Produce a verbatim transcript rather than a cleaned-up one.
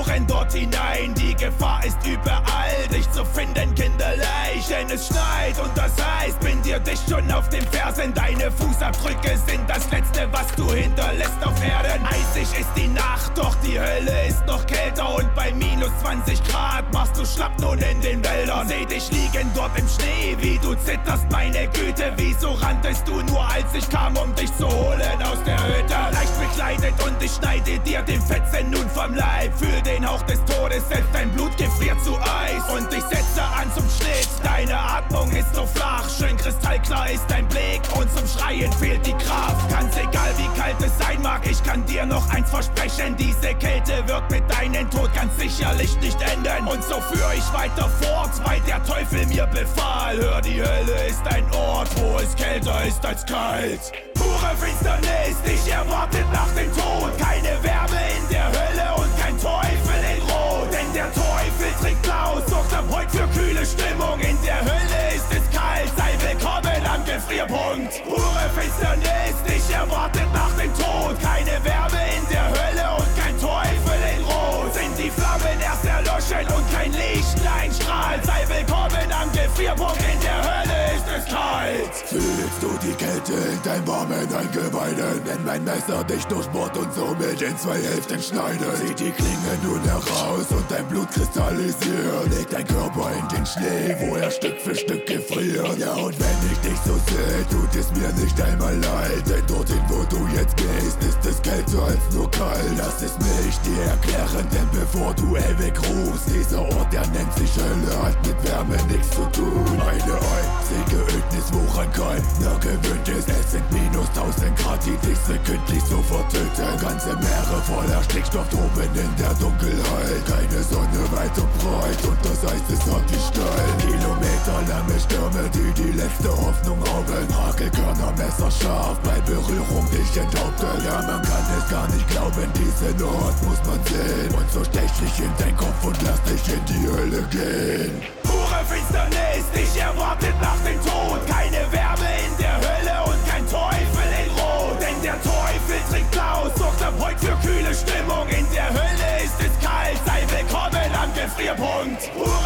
renn dort hinein, die Gefahr ist überall, dich zu finden kinderleicht, denn es schneit und das heißt, bin dir dicht schon auf den Fersen, deine Fußabdrücke sind das Letzte, was du hinterlässt auf Erden. Eisig ist die Nacht, doch die Hölle ist noch kälter und bei minus zwanzig Grad machst du schlapp nun in den Wäldern. Seh dich liegen dort im Schnee, wie du zitterst, meine Güte, wieso ranntest du nur, als ich kam, um dich zu holen aus der Hütte? Leicht bekleidet und ich schneide dir den Fetzen nun vom Leib, fühl den Hauch des Todes, selbst dein Blut gefriert zu Eis und ich setze an zum Schnitt. Deine Atmung ist so flach, schön kristallklar ist dein Blick und zum Schreien fehlt die Kraft. Ganz egal wie kalt es sein mag, ich kann dir noch eins versprechen, diese Kälte wird mit deinem Tod ganz sicherlich nicht enden. Und so führ ich weiter fort, weil der Teufel mir befahl. Hör, die Hölle ist ein Ort, wo es kälter ist als kalt. Pure Finsternis, dich erwartet nach dem Tod. Keine Wärme in der Hölle und kein Teufel in Rot. Denn der Teufel trinkt Blau, sorgt ab heute für kühle Stimmung. In der Hölle ist es kalt, sei willkommen am Gefrierpunkt. Pure Finsternis, dich erwartet nach dem Tod. Keine Wärme in der Hölle und kein Teufel in Rot. Sind die Flammen erst erloschen und kein Lichtlein strahlt, sei willkommen am Gefrierpunkt. In der Hölle ist es kalt. Fühlst du die Kälte in deinem warmen Eingeweiden, wenn mein Messer dich durchbohrt und somit in zwei Hälften schneidet? Zieh die Klinge nun heraus und dein Blut kristallisiert. Leg dein Körper in den Schnee, wo er Stück für Stück gefriert. Ja, und wenn ich dich so sehe, tut es mir nicht einmal leid, denn dorthin, wo du jetzt gehst, ist es kälter als nur kalt. Lass es mich dir erklären, denn bevor du ewig rufst, dieser Ort, der nennt sich Hölle, hat mit Wärme nichts zu tun. Eine einzige Ödnis, woran keiner gewöhnt ist. Es sind minus tausend Grad, die dich sekündlich sofort töten. Ganze Meere voller Stickstoff oben in der Dunkelheit. Keine Sonne weit und breit und das Eis ist hart wie Stein. Kilometerlange Stürme, die die letzte Hoffnung rauben. Hagelkörner, messerscharf, bei Berührung dich enthaupten. Ja, man kann es gar nicht glauben, diesen Ort muss man sehen. Und so stech dich in dein Kopf und lass dich in die Hölle gehen. Pure Finsternis, dich erwartet nach dem Tod. Keine Wärme in der Hölle und kein Teufel in Rot. Denn der Teufel trinkt Blau, sorgt ab heute für kühle Stimmung. In der Hölle ist es kalt, sei willkommen am Gefrierpunkt.